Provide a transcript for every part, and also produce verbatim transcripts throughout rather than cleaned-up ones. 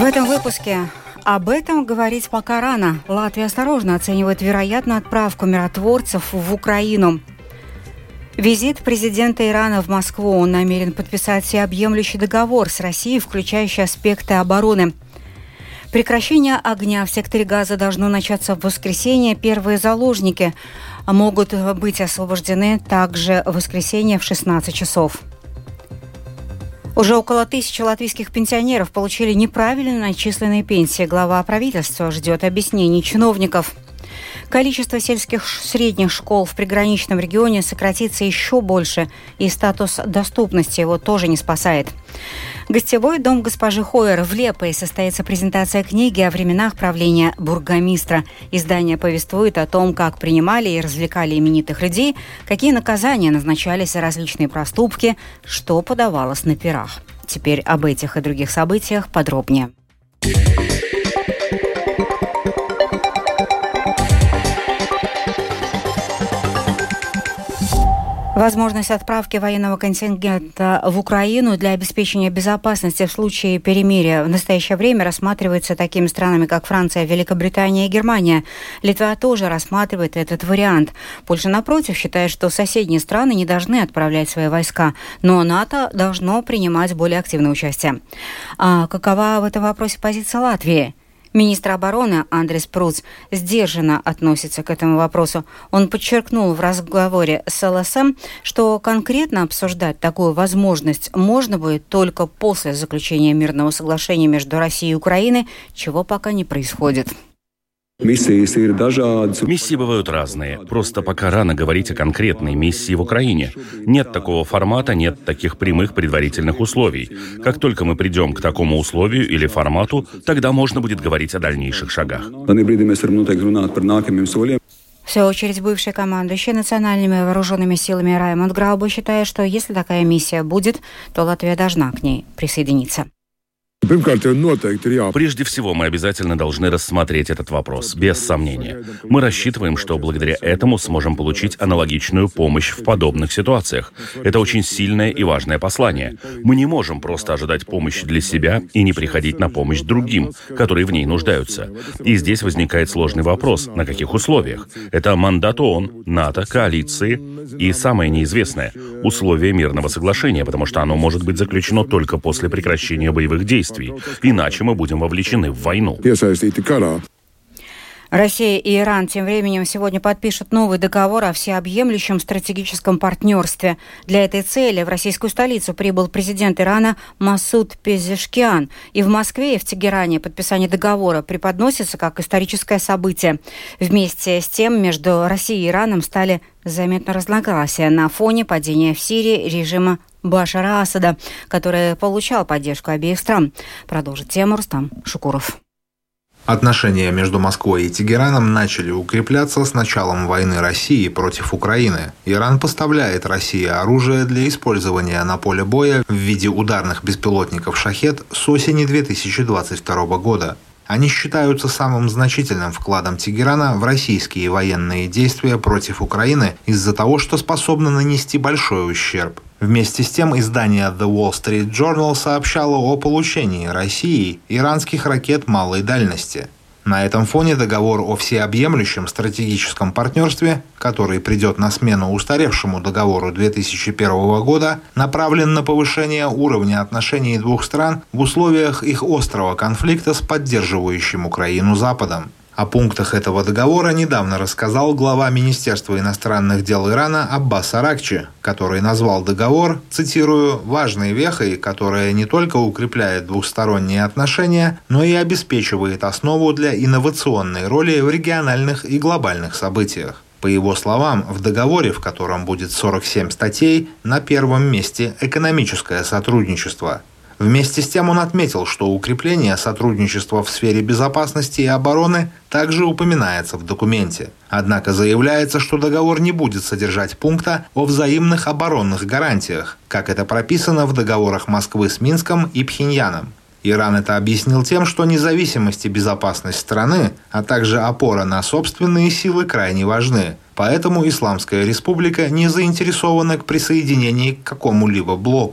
этом выпуске об этом говорить пока рано. Латвия осторожно оценивает вероятную отправку миротворцев в Украину. Визит президента Ирана в Москву. Он намерен подписать всеобъемлющий договор с Россией, включающий аспекты обороны. Прекращение огня в секторе Газа должно начаться в воскресенье. Первые заложники могут быть освобождены также в воскресенье в шестнадцать часов. Уже около тысячи латвийских пенсионеров получили неправильно начисленные пенсии. Глава правительства ждет объяснений чиновников. Количество сельских средних школ в приграничном регионе сократится еще больше, и статус доступности его тоже не спасает. Гостевой дом госпожи Хойер в Лепое состоится презентация книги о временах правления бургомистра. Издание повествует о том, как принимали и развлекали именитых людей, какие наказания назначались за различные проступки, что подавалось на пирах. Теперь об этих и других событиях подробнее. Возможность отправки военного контингента в Украину для обеспечения безопасности в случае перемирия в настоящее время рассматривается такими странами, как Франция, Великобритания и Германия. Литва тоже рассматривает этот вариант. Польша, напротив, считает, что соседние страны не должны отправлять свои войска, но НАТО должно принимать более активное участие. А какова в этом вопросе позиция Латвии? Министр обороны Андрис Пруц сдержанно относится к этому вопросу. Он подчеркнул в разговоре с эл эс эм, что конкретно обсуждать такую возможность можно будет только после заключения мирного соглашения между Россией и Украиной, чего пока не происходит. Миссии бывают разные. Просто пока рано говорить о конкретной миссии в Украине. Нет такого формата, нет таких прямых предварительных условий. Как только мы придем к такому условию или формату, тогда можно будет говорить о дальнейших шагах. В свою очередь, бывший командующий национальными вооруженными силами Раймонд Граубе считает, что если такая миссия будет, то Латвия должна к ней присоединиться. Прежде всего, мы обязательно должны рассмотреть этот вопрос, без сомнения. Мы рассчитываем, что благодаря этому сможем получить аналогичную помощь в подобных ситуациях. Это очень сильное и важное послание. Мы не можем просто ожидать помощи для себя и не приходить на помощь другим, которые в ней нуждаются. И здесь возникает сложный вопрос, на каких условиях? Это мандат ООН, НАТО, коалиции и, самое неизвестное, условия мирного соглашения, потому что оно может быть заключено только после прекращения боевых действий. Иначе мы будем вовлечены в войну. Россия и Иран тем временем сегодня подпишут новый договор о всеобъемлющем стратегическом партнерстве. Для этой цели в российскую столицу прибыл президент Ирана Масуд Пезешкиан. И в Москве, и в Тегеране подписание договора преподносится как историческое событие. Вместе с тем между Россией и Ираном стали заметны разногласия на фоне падения в Сирии режима Башара Асада, который получал поддержку обеих стран. Продолжит тему Рустам Шукуров. Отношения между Москвой и Тегераном начали укрепляться с началом войны России против Украины. Иран поставляет России оружие для использования на поле боя в виде ударных беспилотников «Шахед» с осени две тысячи двадцать второго года. Они считаются самым значительным вкладом Тегерана в российские военные действия против Украины из-за того, что способны нанести большой ущерб. Вместе с тем, издание The Wall Street Journal сообщало о получении Россией иранских ракет малой дальности. На этом фоне договор о всеобъемлющем стратегическом партнерстве, который придет на смену устаревшему договору две тысячи первого года, направлен на повышение уровня отношений двух стран в условиях их острого конфликта с поддерживающим Украину Западом. О пунктах этого договора недавно рассказал глава Министерства иностранных дел Ирана Аббас Аракчи, который назвал договор, цитирую, «важной вехой, которая не только укрепляет двухсторонние отношения, но и обеспечивает основу для инновационной роли в региональных и глобальных событиях». По его словам, в договоре, в котором будет сорок семь статей, на первом месте экономическое сотрудничество. Вместе с тем он отметил, что укрепление сотрудничества в сфере безопасности и обороны также упоминается в документе. Однако заявляется, что договор не будет содержать пункта о взаимных оборонных гарантиях, как это прописано в договорах Москвы с Минском и Пхеньяном. Иран это объяснил тем, что независимость и безопасность страны, а также опора на собственные силы крайне важны. Поэтому Исламская республика не заинтересована к присоединению к какому-либо блоку.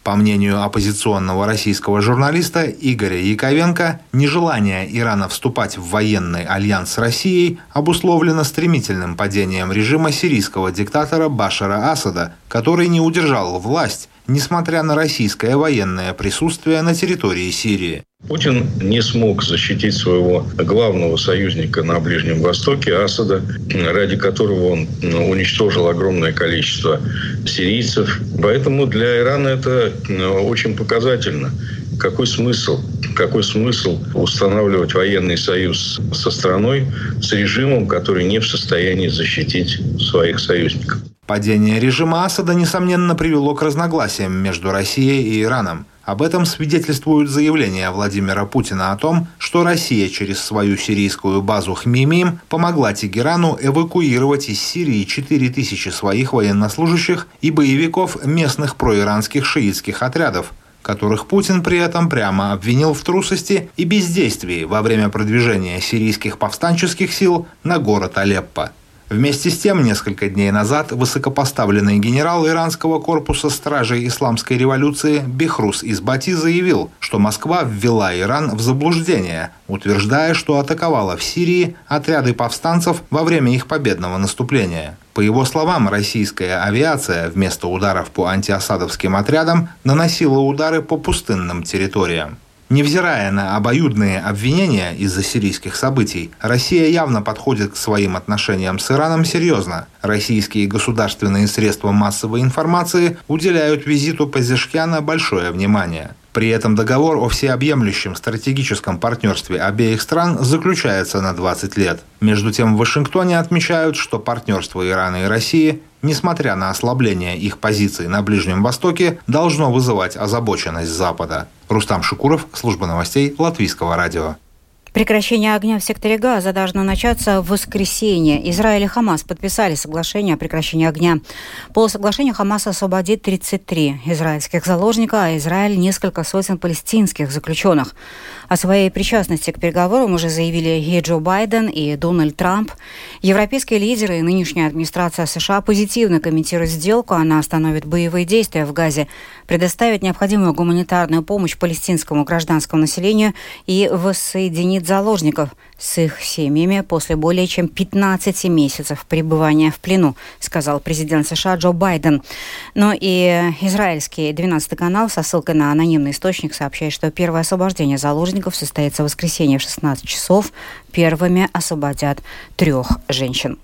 По мнению оппозиционного российского журналиста Игоря Яковенко, нежелание Ирана вступать в военный альянс с Россией обусловлено стремительным падением режима сирийского диктатора Башара Асада, который не удержал власть, несмотря на российское военное присутствие на территории Сирии. Путин не смог защитить своего главного союзника на Ближнем Востоке, Асада, ради которого он уничтожил огромное количество сирийцев. Поэтому для Ирана это очень показательно. Какой смысл? Какой смысл устанавливать военный союз со страной, с режимом, который не в состоянии защитить своих союзников? Падение режима Асада, несомненно, привело к разногласиям между Россией и Ираном. Об этом свидетельствуют заявления Владимира Путина о том, что Россия через свою сирийскую базу Хмеймим помогла Тегерану эвакуировать из Сирии четыре тысячи своих военнослужащих и боевиков местных проиранских шиитских отрядов, которых Путин при этом прямо обвинил в трусости и бездействии во время продвижения сирийских повстанческих сил на город Алеппо. Вместе с тем, несколько дней назад высокопоставленный генерал иранского корпуса стражей исламской революции Бехрус Избати заявил, что Москва ввела Иран в заблуждение, утверждая, что атаковала в Сирии отряды повстанцев во время их победного наступления. По его словам, российская авиация вместо ударов по антиасадовским отрядам наносила удары по пустынным территориям. Невзирая на обоюдные обвинения из-за сирийских событий, Россия явно подходит к своим отношениям с Ираном серьезно. Российские государственные средства массовой информации уделяют визиту Пезешкиана большое внимание. При этом договор о всеобъемлющем стратегическом партнерстве обеих стран заключается на двадцать лет. Между тем в Вашингтоне отмечают, что партнерство Ирана и России, несмотря на ослабление их позиций на Ближнем Востоке, должно вызывать озабоченность Запада. Рустам Шукуров, служба новостей Латвийского радио. Прекращение огня в секторе Газа должно начаться в воскресенье. Израиль и Хамас подписали соглашение о прекращении огня. По соглашению Хамас освободит тридцать три израильских заложника, а Израиль – несколько сотен палестинских заключенных. О своей причастности к переговорам уже заявили и Джо Байден, и Дональд Трамп. Европейские лидеры и нынешняя администрация США позитивно комментируют сделку. Она остановит боевые действия в Газе, предоставит необходимую гуманитарную помощь палестинскому гражданскому населению и воссоединит заложников с их семьями после более чем пятнадцати месяцев пребывания в плену, сказал президент США Джо Байден. Но и израильский двенадцатый канал со ссылкой на анонимный источник сообщает, что первое освобождение заложников состоится в воскресенье в шестнадцать часов. Первыми освободят трех женщин.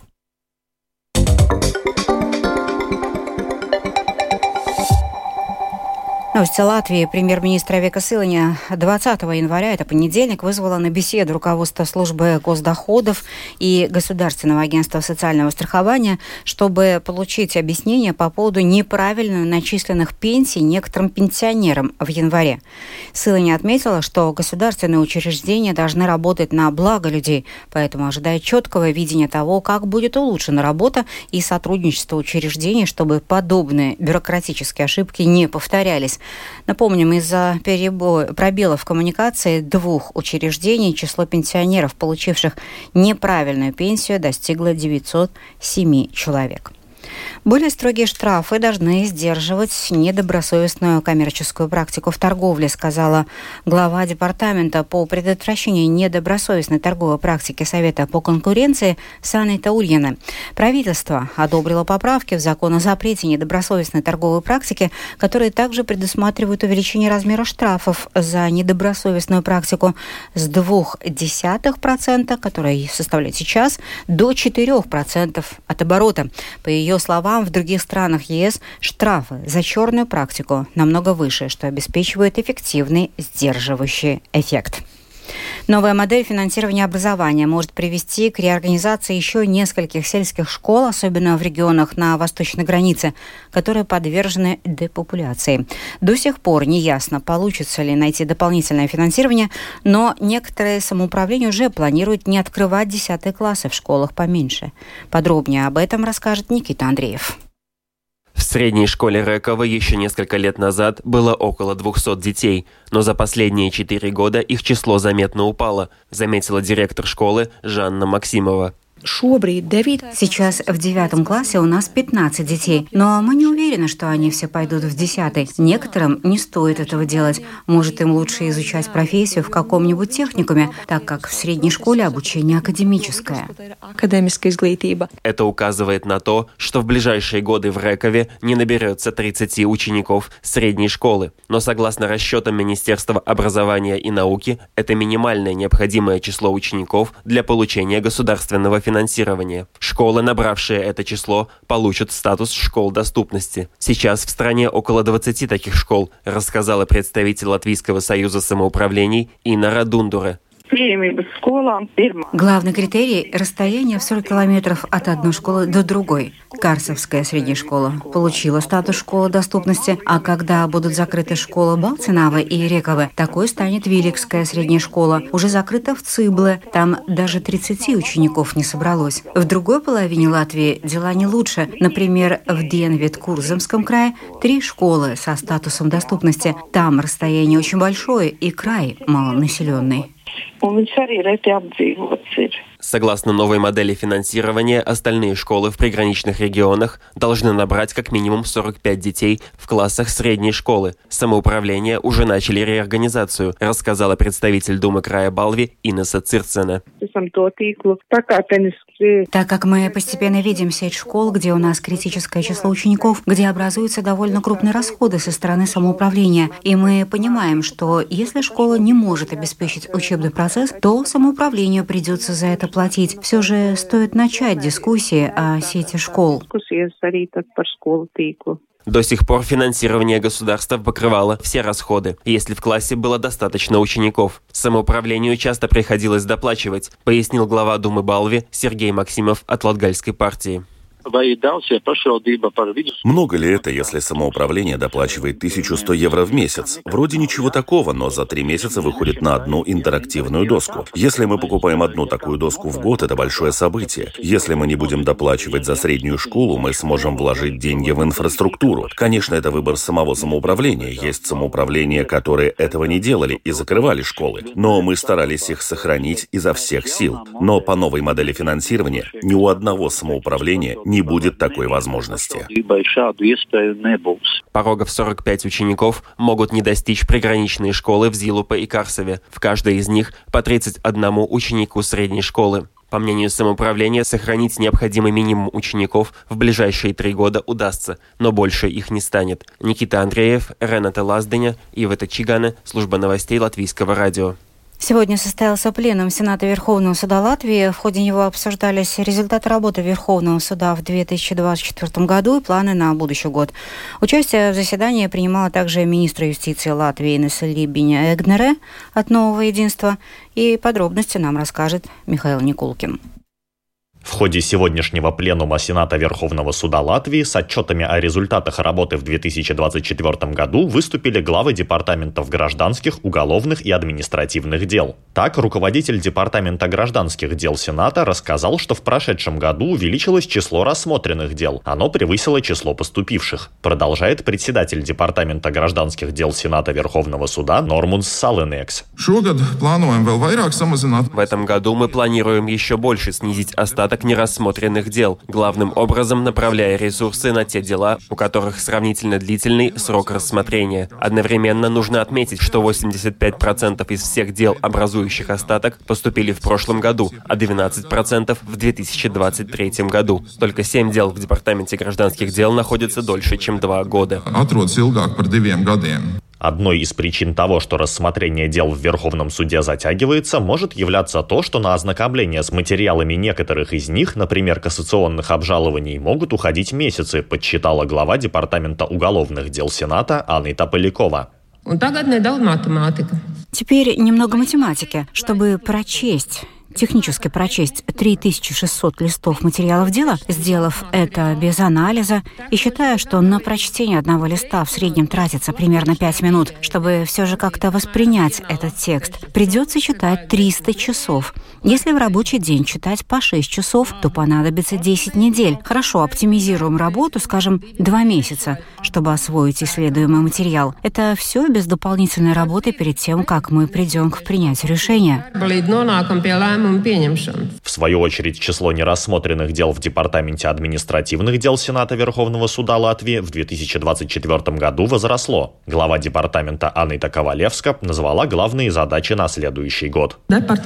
Новости Латвии. Премьер-министр Века Силаня двадцатого января, это понедельник, вызвала на беседу руководство службы госдоходов и Государственного агентства социального страхования, чтобы получить объяснение по поводу неправильно начисленных пенсий некоторым пенсионерам в январе. Силаня отметила, что государственные учреждения должны работать на благо людей, поэтому ожидает четкого видения того, как будет улучшена работа и сотрудничество учреждений, чтобы подобные бюрократические ошибки не повторялись. Напомним, из-за перебоя, пробелов в коммуникации двух учреждений число пенсионеров, получивших неправильную пенсию, достигло девятьсот семь человек. Более строгие штрафы должны сдерживать недобросовестную коммерческую практику в торговле, сказала глава департамента по предотвращению недобросовестной торговой практики Совета по конкуренции Санита Ульяна. Правительство одобрило поправки в закон о запрете недобросовестной торговой практики, которые также предусматривают увеличение размера штрафов за недобросовестную практику с двух десятых процента, который составляет сейчас, до четырех процентов от оборота. По ее словам, в других странах ЕС штрафы за черную практику намного выше, что обеспечивает эффективный сдерживающий эффект. Новая модель финансирования образования может привести к реорганизации еще нескольких сельских школ, особенно в регионах на восточной границе, которые подвержены депопуляции. До сих пор не ясно, получится ли найти дополнительное финансирование, но некоторые самоуправления уже планируют не открывать десятые классы в школах поменьше. Подробнее об этом расскажет Никита Андреев. В средней школе Рэкова еще несколько лет назад было около двухсот детей, но за последние четыре года их число заметно упало, заметила директор школы Жанна Максимова. Сейчас в девятом классе у нас пятнадцать детей, но мы не уверены, что они все пойдут в десятый. Некоторым не стоит этого делать. Может, им лучше изучать профессию в каком-нибудь техникуме, так как в средней школе обучение академическое. Это указывает на то, что в ближайшие годы в Рекове не наберется тридцать учеников средней школы. Но согласно расчетам Министерства образования и науки, это минимальное необходимое число учеников для получения государственного финансирования. Школы, набравшие это число, получат статус школ доступности. Сейчас в стране около двадцати таких школ, рассказала представитель Латвийского союза самоуправлений Инна Радундуре. Главный критерий – расстояние в сорок километров от одной школы до другой. Карсовская средняя школа получила статус школы доступности, а когда будут закрыты школы Балцинава и Рековы, такой станет Виликская средняя школа. Уже закрыта в Цибле, там даже тридцати учеников не собралось. В другой половине Латвии дела не лучше. Например, в Денвид-Курземском крае три школы со статусом доступности. Там расстояние очень большое и край малонаселенный. Согласно новой модели финансирования, остальные школы в приграничных регионах должны набрать как минимум сорок пять детей в классах средней школы. Самоуправление уже начали реорганизацию, рассказала представитель Думы края Балви Инесса Цирцена. Так как мы постепенно видим сеть школ, где у нас критическое число учеников, где образуются довольно крупные расходы со стороны самоуправления, и мы понимаем, что если школа не может обеспечить учебный процесс, то самоуправлению придется за это платить. Все же стоит начать дискуссии о сети школ. До сих пор финансирование государства покрывало все расходы, если в классе было достаточно учеников. Самоуправлению часто приходилось доплачивать, пояснил глава Думы Балви Сергей Максимов от Латгальской партии. Много ли это, если самоуправление доплачивает тысячу сто евро в месяц? Вроде ничего такого, но за три месяца выходит на одну интерактивную доску. Если мы покупаем одну такую доску в год, это большое событие. Если мы не будем доплачивать за среднюю школу, мы сможем вложить деньги в инфраструктуру. Конечно, это выбор самого самоуправления. Есть самоуправления, которые этого не делали и закрывали школы. Но мы старались их сохранить изо всех сил. Но по новой модели финансирования ни у одного самоуправления не будет такой возможности. Порогов сорок пять учеников могут не достичь приграничные школы в Зилупе и Карсове. В каждой из них по тридцать одному ученику средней школы. По мнению самоуправления, сохранить необходимый минимум учеников в ближайшие три года удастся, но больше их не станет. Никита Андреев, Рената Лаздыня, Ивета Чигане, служба новостей Латвийского радио. Сегодня состоялся пленум Сената Верховного суда Латвии. В ходе него обсуждались результаты работы Верховного суда в две тысячи двадцать четвёртом году и планы на будущий год. Участие в заседании принимала также министр юстиции Латвии Инесса Либиня Эгнере от «Нового единства». И подробности нам расскажет Михаил Никулкин. В ходе сегодняшнего пленума Сената Верховного суда Латвии с отчетами о результатах работы в две тысячи двадцать четвёртом году выступили главы департаментов гражданских, уголовных и административных дел. Так, руководитель департамента гражданских дел Сената рассказал, что в прошедшем году увеличилось число рассмотренных дел. Оно превысило число поступивших. Продолжает председатель департамента гражданских дел Сената Верховного суда Нормунс Саленекс. В этом году мы планируем еще больше снизить остаток нерассмотренных дел, главным образом направляя ресурсы на те дела, у которых сравнительно длительный срок рассмотрения. Одновременно нужно отметить, что восемьдесят пять процентов из всех дел, образующих остаток, поступили в прошлом году, а двенадцать процентов в две тысячи двадцать третьем году. Только семь дел в Департаменте гражданских дел находятся дольше, чем два года. Одной из причин того, что рассмотрение дел в Верховном суде затягивается, может являться то, что на ознакомление с материалами некоторых из них, например, кассационных обжалований, могут уходить месяцы, подсчитала глава Департамента уголовных дел Сената Анита Полякова. Теперь немного математики, чтобы прочесть... технически прочесть три тысячи шестьсот листов материалов дела, сделав это без анализа и считая, что на прочтение одного листа в среднем тратится примерно пять минут, чтобы все же как-то воспринять этот текст, придется читать триста часов. Если в рабочий день читать по шесть часов, то понадобится десять недель. Хорошо, оптимизируем работу, скажем, два месяца, чтобы освоить исследуемый материал. Это все без дополнительной работы перед тем, как мы придем к принятию решения. В свою очередь, число нерассмотренных дел в Департаменте административных дел Сената Верховного суда Латвии в две тысячи двадцать четвёртом году возросло. Глава департамента Анита Ковалевска назвала главные задачи на следующий год.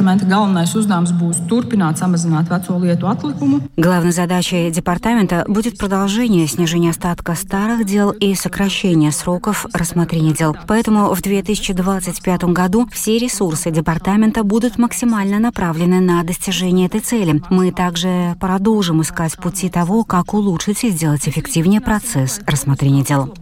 Главной задачей департамента будет продолжение снижения остатка старых дел и сокращение сроков рассмотрения дел. Поэтому в две тысячи двадцать пятом году все ресурсы департамента будут максимально направлены на достижение этой цели. Мы также продолжим искать пути того, как улучшить и сделать эффективнее процесс рассмотрения дел.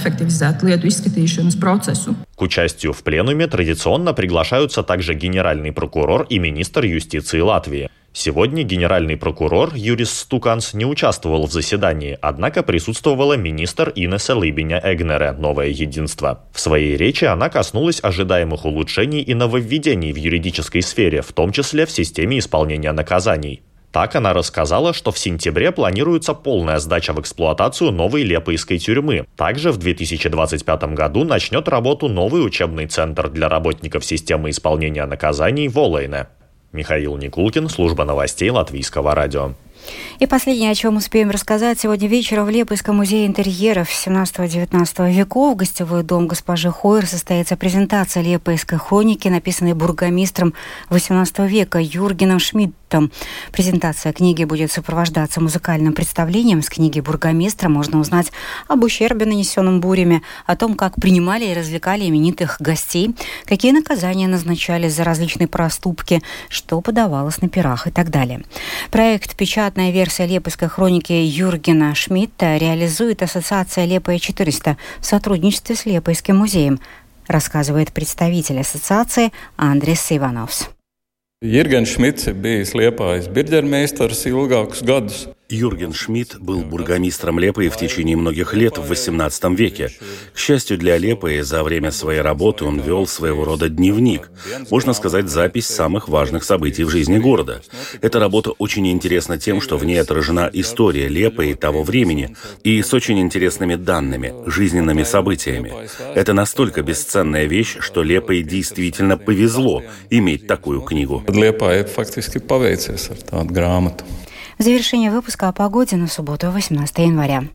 К участию в пленуме традиционно приглашаются также генеральный прокурор и министр юстиции Латвии. Сегодня генеральный прокурор Юрис Стуканс не участвовал в заседании, однако присутствовала министр Инеса Либиня-Эгнере «Новое единство». В своей речи она коснулась ожидаемых улучшений и нововведений в юридической сфере, в том числе в системе исполнения наказаний. Так она рассказала, что в сентябре планируется полная сдача в эксплуатацию новой Лепойской тюрьмы. Также в две тысячи двадцать пятом году начнет работу новый учебный центр для работников системы исполнения наказаний Волейне. Михаил Никулкин, служба новостей Латвийского радио. И последнее, о чем успеем рассказать. Сегодня вечером в Лепойском музее интерьеров семнадцатого-девятнадцатого веков, гостевой дом госпожи Хойер, состоится презентация Лепойской хроники, написанной бургомистром восемнадцатого века Юргеном Шмидтом. Презентация книги будет сопровождаться музыкальным представлением. С книги бургомистра можно узнать об ущербе, нанесенном бурями, о том, как принимали и развлекали именитых гостей, какие наказания назначали за различные проступки, что подавалось на пирах и так далее. Проект «Печатный версия Лепойской хроники Юргена Шмидта реализует ассоциация Лепоя четыреста в сотрудничестве с Лепойским музеем, рассказывает представитель ассоциации Андрис Ивановс. Юрген Шмидts ir bijis Liepājas birģermeistars ilgākus gadus. Юрген Шмидт был бургомистром Лепои в течение многих лет в восемнадцатом веке. К счастью для Лепои, за время своей работы он вел своего рода дневник, можно сказать, запись самых важных событий в жизни города. Эта работа очень интересна тем, что в ней отражена история Лепои того времени и с очень интересными данными, жизненными событиями. Это настолько бесценная вещь, что Лепои действительно повезло иметь такую книгу. Liepāja фактически paveicies ar tādu grāmatu. В завершение выпуска о погоде на субботу, восемнадцатого января.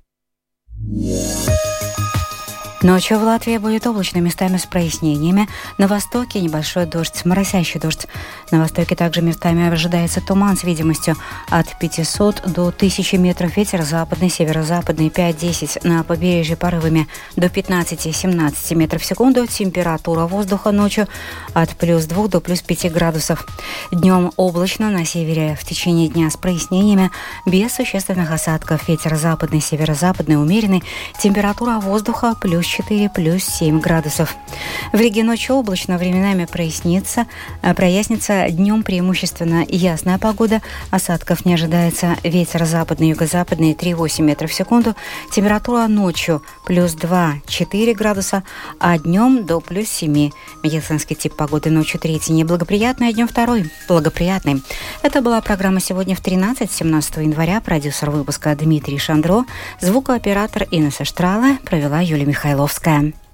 Ночью в Латвии будет облачно, местами с прояснениями. На востоке небольшой дождь, моросящий дождь. На востоке также местами ожидается туман с видимостью от пятисот до тысячи метров. Ветер западный, северо-западный пять-десять. На побережье порывами до пятнадцати-семнадцати метров в секунду. Температура воздуха ночью от плюс двух до плюс пяти градусов. Днем облачно, на севере в течение дня с прояснениями, без существенных осадков. Ветер западный, северо-западный умеренный. Температура воздуха плюс четыре, плюс семь градусов. В Риге ночью облачно, временами прояснится, прояснится, днем преимущественно ясная погода, осадков не ожидается, ветер западный, юго-западный три-восемь метров в секунду, температура ночью плюс два-четыре градуса, а днем до плюс семи. Медицинский тип погоды ночью третий неблагоприятный, а днем второй благоприятный. Это была программа «Сегодня в тринадцать», семнадцатого января. Продюсер выпуска Дмитрий Шандро, звукооператор Инесса Штрала, провела Юлия Михайловская.